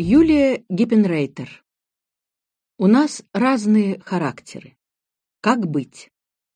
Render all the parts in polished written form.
Юлия Гиппенрейтер. У нас разные характеры. Как быть?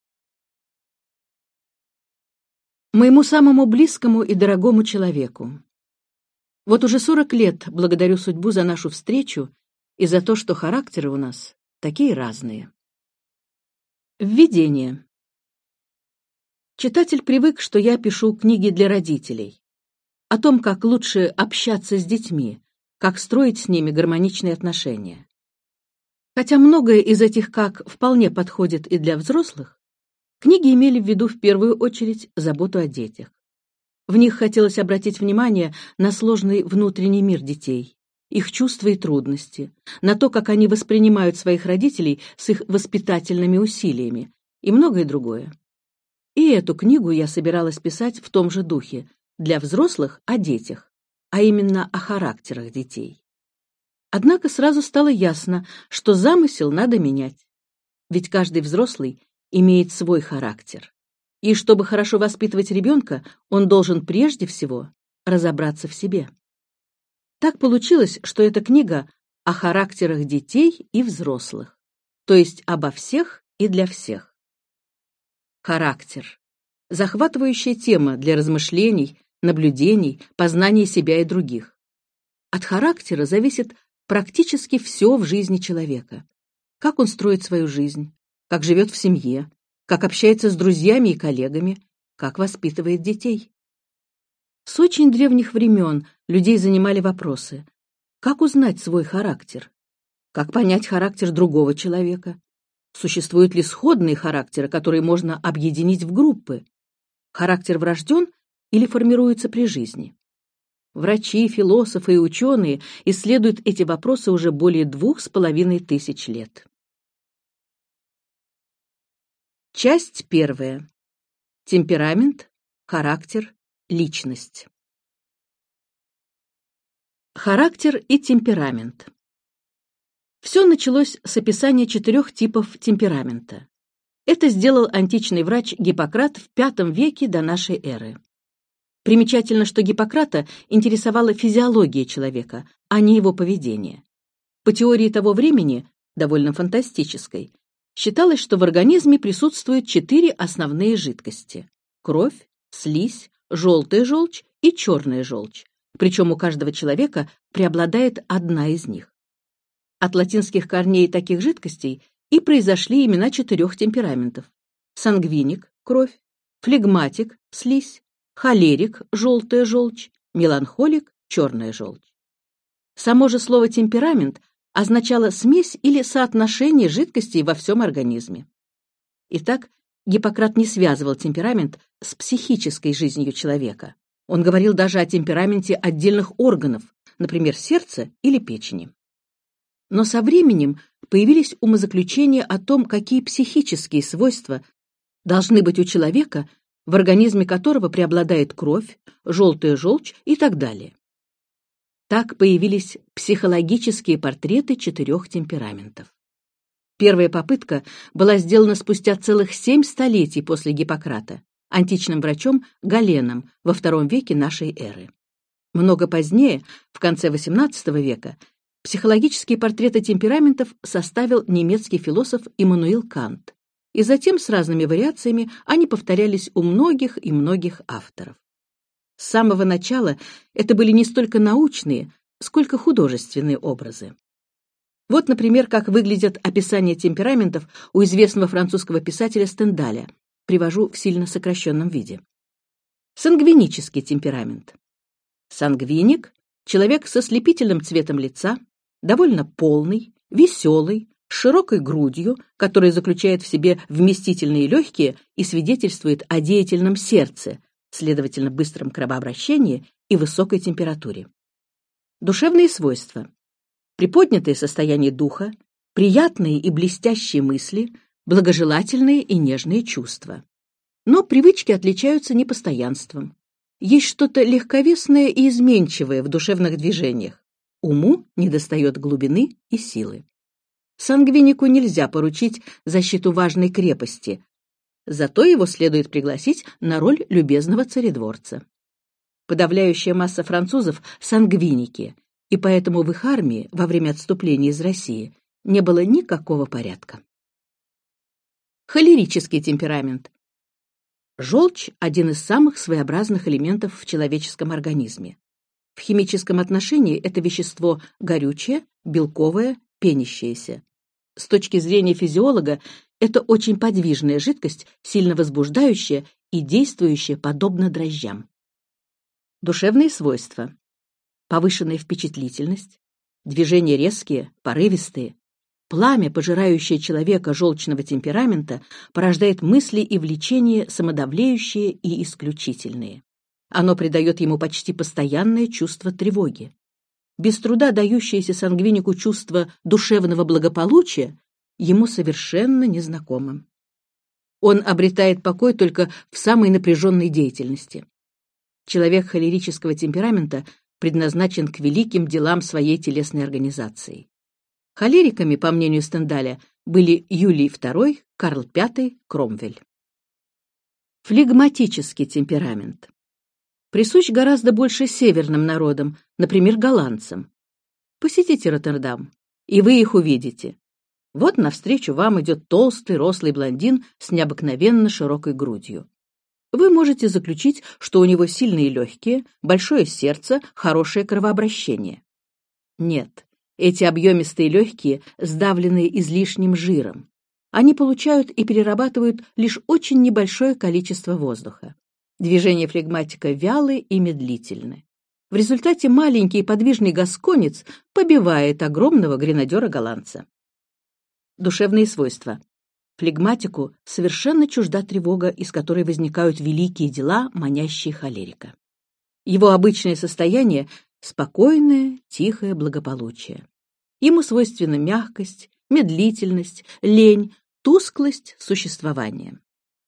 Моему самому близкому и дорогому человеку. Вот уже 40 лет благодарю судьбу за нашу встречу и за то, что характеры у нас такие разные. Введение. Читатель привык, что я пишу книги для родителей. О том, как лучше общаться с детьми, как строить с ними гармоничные отношения. Хотя многое из этих «как» вполне подходит и для взрослых, книги имели в виду в первую очередь заботу о детях. В них хотелось обратить внимание на сложный внутренний мир детей, их чувства и трудности, на то, как они воспринимают своих родителей с их воспитательными усилиями и многое другое. И эту книгу я собиралась писать в том же духе, для взрослых о детях, а именно о характерах детей. Однако сразу стало ясно, что замысел надо менять. Ведь каждый взрослый имеет свой характер. И чтобы хорошо воспитывать ребенка, он должен прежде всего разобраться в себе. Так получилось, что эта книга о характерах детей и взрослых, то есть обо всех и для всех. Характер. Захватывающая тема для размышлений, наблюдений, познания себя и других. От характера зависит практически все в жизни человека. Как он строит свою жизнь, как живет в семье, как общается с друзьями и коллегами, как воспитывает детей. С очень древних времен людей занимали вопросы: как узнать свой характер? Как понять характер другого человека? Существуют ли сходные характеры, которые можно объединить в группы? Характер врожден или формируется при жизни? Врачи, философы и ученые исследуют эти вопросы уже более 2500 лет. Часть первая. Темперамент, характер, личность. Характер и темперамент. Все началось с описания 4 типов темперамента. Это сделал античный врач Гиппократ в V веке до нашей эры. Примечательно, что Гиппократа интересовала физиология человека, а не его поведение. По теории того времени, довольно фантастической, считалось, что в организме присутствуют 4 основные жидкости: кровь, слизь, желтая желчь и черная желчь, причем у каждого человека преобладает одна из них. От латинских корней таких жидкостей и произошли имена 4 темпераментов: сангвиник — кровь, флегматик — слизь, холерик — желтая желчь, меланхолик — черная желчь. Само же слово «темперамент» означало смесь или соотношение жидкостей во всем организме. Итак, Гиппократ не связывал темперамент с психической жизнью человека. Он говорил даже о темпераменте отдельных органов, например, сердца или печени. Но со временем появились умозаключения о том, какие психические свойства должны быть у человека, в организме которого преобладает кровь, желтая желчь и так далее. Так появились психологические портреты 4 темпераментов. Первая попытка была сделана спустя целых 7 столетий после Гиппократа античным врачом Галеном во II веке нашей эры. Много позднее, в конце XVIII века, психологические портреты темпераментов составил немецкий философ Иммануил Кант, и затем с разными вариациями они повторялись у многих и многих авторов. С самого начала это были не столько научные, сколько художественные образы. Вот, например, как выглядят описания темпераментов у известного французского писателя Стендаля. Привожу в сильно сокращенном виде. Сангвинический темперамент. Сангвиник — человек со слепительным цветом лица, довольно полный, веселый, с широкой грудью, которая заключает в себе вместительные легкие и свидетельствует о деятельном сердце, следовательно, быстром кровообращении и высокой температуре. Душевные свойства. Приподнятое состояние духа, приятные и блестящие мысли, благожелательные и нежные чувства. Но привычки отличаются непостоянством. Есть что-то легковесное и изменчивое в душевных движениях. Уму недостает глубины и силы. Сангвинику нельзя поручить защиту важной крепости, зато его следует пригласить на роль любезного царедворца. Подавляющая масса французов — сангвиники, и поэтому в их армии во время отступления из России не было никакого порядка. Холерический темперамент. Желчь – один из самых своеобразных элементов в человеческом организме. В химическом отношении это вещество горючее, белковое, пенящееся. С точки зрения физиолога, это очень подвижная жидкость, сильно возбуждающая и действующая подобно дрожжам. Душевные свойства. Повышенная впечатлительность, движения резкие, порывистые. Пламя, пожирающее человека желчного темперамента, порождает мысли и влечения самодовлеющие и исключительные. Оно придает ему почти постоянное чувство тревоги. Без труда дающееся сангвинику чувство душевного благополучия ему совершенно незнакомым. Он обретает покой только в самой напряженной деятельности. Человек холерического темперамента предназначен к великим делам своей телесной организации. Холериками, по мнению Стендаля, были Юлий II, Карл V, Кромвель. Флегматический темперамент. Присущ гораздо больше северным народам, например, голландцам. Посетите Роттердам, и вы их увидите. Вот навстречу вам идет толстый, рослый блондин с необыкновенно широкой грудью. Вы можете заключить, что у него сильные легкие, большое сердце, хорошее кровообращение. Нет, эти объемистые легкие сдавлены излишним жиром. Они получают и перерабатывают лишь очень небольшое количество воздуха. Движения флегматика вялы и медлительны. В результате маленький подвижный гасконец побивает огромного гренадера-голландца. Душевные свойства. Флегматику совершенно чужда тревога, из которой возникают великие дела, манящие холерика. Его обычное состояние — спокойное, тихое благополучие. Ему свойственна мягкость, медлительность, лень, тусклость существования.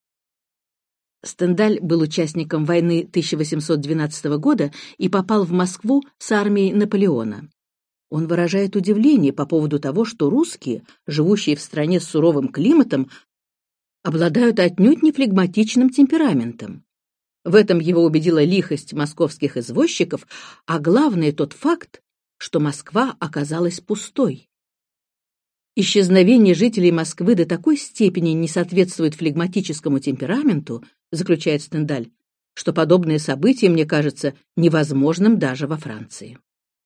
Стендаль был участником войны 1812 года и попал в Москву с армией Наполеона. Он выражает удивление по поводу того, что русские, живущие в стране с суровым климатом, обладают отнюдь не флегматичным темпераментом. В этом его убедила лихость московских извозчиков, а главное тот факт, что Москва оказалась пустой. Исчезновение жителей Москвы до такой степени не соответствует флегматическому темпераменту, заключает Стендаль, что подобное событие, мне кажется, невозможным даже во Франции.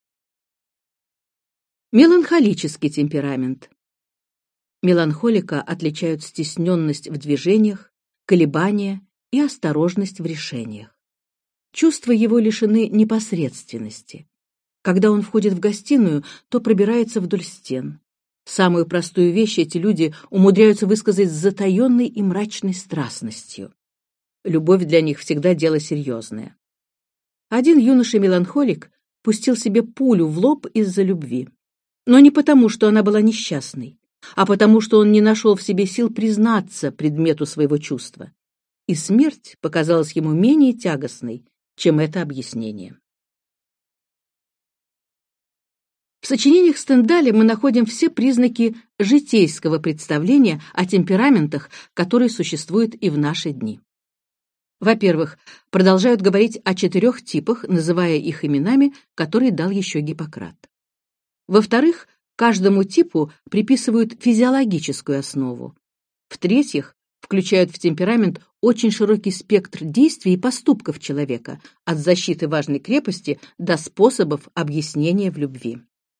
Меланхолический темперамент. Меланхолика отличают стесненность в движениях, колебания и осторожность в решениях. Чувства его лишены непосредственности. Когда он входит в гостиную, то пробирается вдоль стен. Самую простую вещь эти люди умудряются высказать с затаенной и мрачной страстностью. Любовь для них всегда дело серьезное. Один юноша-меланхолик пустил себе пулю в лоб из-за любви. Но не потому, что она была несчастной, а потому, что он не нашел в себе сил признаться предмету своего чувства. И смерть показалась ему менее тягостной, чем это объяснение. В сочинениях Стендаля мы находим все признаки житейского представления о темпераментах, которые существуют и в наши дни. Во-первых, продолжают говорить о 4 типах, называя их именами, которые дал еще Гиппократ. Во-вторых, каждому типу приписывают физиологическую основу. В-третьих, включают в темперамент очень широкий спектр действий и поступков человека, от защиты важной крепости до способов объяснения в любви.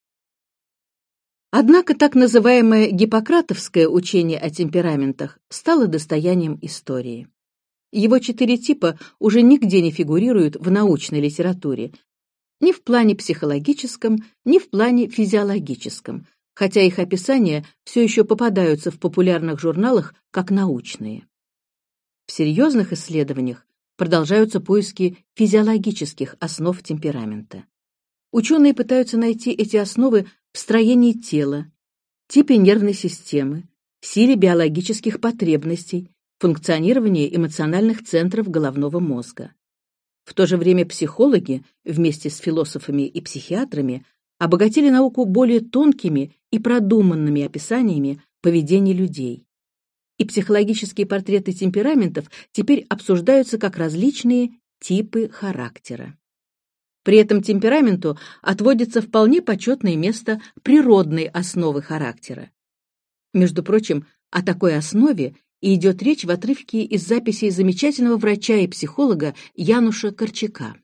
Однако так называемое гиппократовское учение о темпераментах стало достоянием истории. Его 4 типа уже нигде не фигурируют в научной литературе, ни в плане психологическом, ни в плане физиологическом, хотя их описания все еще попадаются в популярных журналах как научные. В серьезных исследованиях продолжаются поиски физиологических основ темперамента. Ученые пытаются найти эти основы в строении тела, типе нервной системы, силе биологических потребностей, функционировании эмоциональных центров головного мозга. В то же время психологи, вместе с философами и психиатрами, обогатили науку более тонкими и продуманными описаниями поведения людей. И психологические портреты темпераментов теперь обсуждаются как различные типы характера. При этом темпераменту отводится вполне почетное место природной основы характера. Между прочим, о такой основе и идет речь в отрывке из записей замечательного врача и психолога Януша Корчака.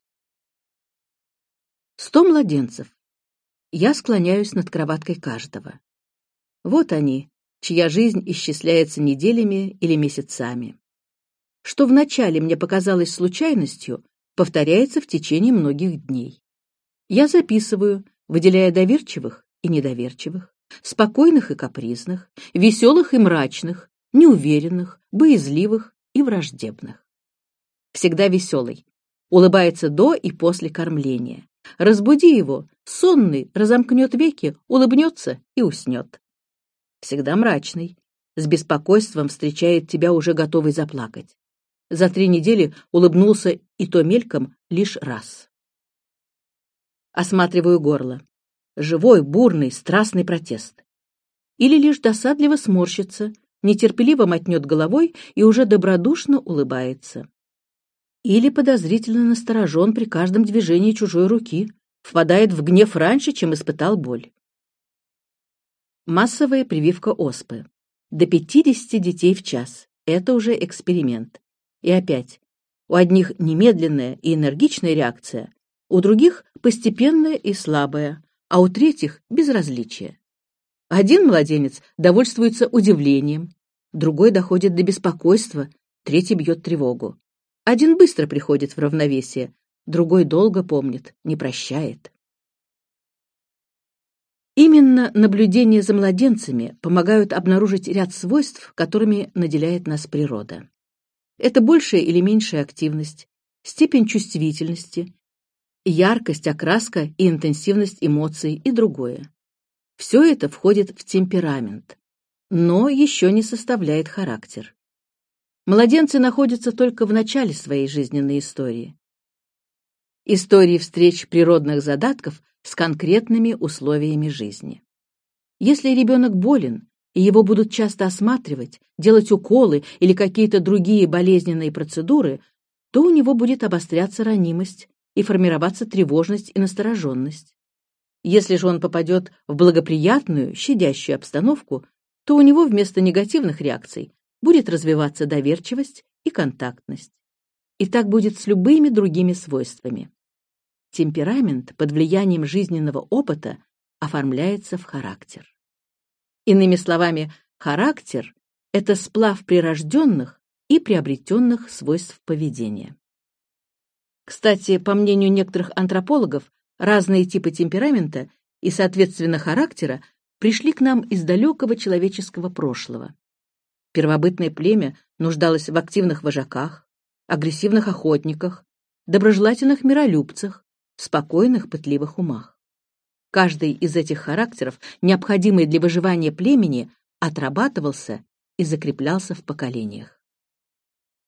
100 младенцев. Я склоняюсь над кроваткой каждого. Вот они, чья жизнь исчисляется неделями или месяцами. Что вначале мне показалось случайностью, повторяется в течение многих дней. Я записываю, выделяя доверчивых и недоверчивых, спокойных и капризных, веселых и мрачных, неуверенных, боязливых и враждебных. Всегда веселый, улыбается до и после кормления. Разбуди его, сонный разомкнет веки, улыбнется и уснет. Всегда мрачный, с беспокойством встречает тебя уже готовый заплакать. За 3 недели улыбнулся и то мельком лишь раз. Осматриваю горло. Живой, бурный, страстный протест. Или лишь досадливо сморщится, нетерпеливо мотнет головой и уже добродушно улыбается. Или подозрительно насторожен при каждом движении чужой руки, впадает в гнев раньше, чем испытал боль. Массовая прививка оспы. До 50 детей в час. Это уже эксперимент. И опять, у одних немедленная и энергичная реакция, у других постепенная и слабая, а у третьих безразличие. Один младенец довольствуется удивлением, другой доходит до беспокойства, третий бьет тревогу. Один быстро приходит в равновесие, другой долго помнит, не прощает. Именно наблюдения за младенцами помогают обнаружить ряд свойств, которыми наделяет нас природа. Это большая или меньшая активность, степень чувствительности, яркость, окраска и интенсивность эмоций и другое. Все это входит в темперамент, но еще не составляет характер. Младенцы находятся только в начале своей жизненной истории. Истории встреч природных задатков с конкретными условиями жизни. Если ребенок болен, и его будут часто осматривать, делать уколы или какие-то другие болезненные процедуры, то у него будет обостряться ранимость и формироваться тревожность и настороженность. Если же он попадет в благоприятную, щадящую обстановку, то у него вместо негативных реакций будет развиваться доверчивость и контактность. И так будет с любыми другими свойствами. Темперамент под влиянием жизненного опыта оформляется в характер. Иными словами, характер — это сплав прирожденных и приобретенных свойств поведения. Кстати, по мнению некоторых антропологов, разные типы темперамента и, соответственно, характера пришли к нам из далекого человеческого прошлого. Первобытное племя нуждалось в активных вожаках, агрессивных охотниках, доброжелательных миролюбцах, спокойных, пытливых умах. Каждый из этих характеров, необходимый для выживания племени, отрабатывался и закреплялся в поколениях.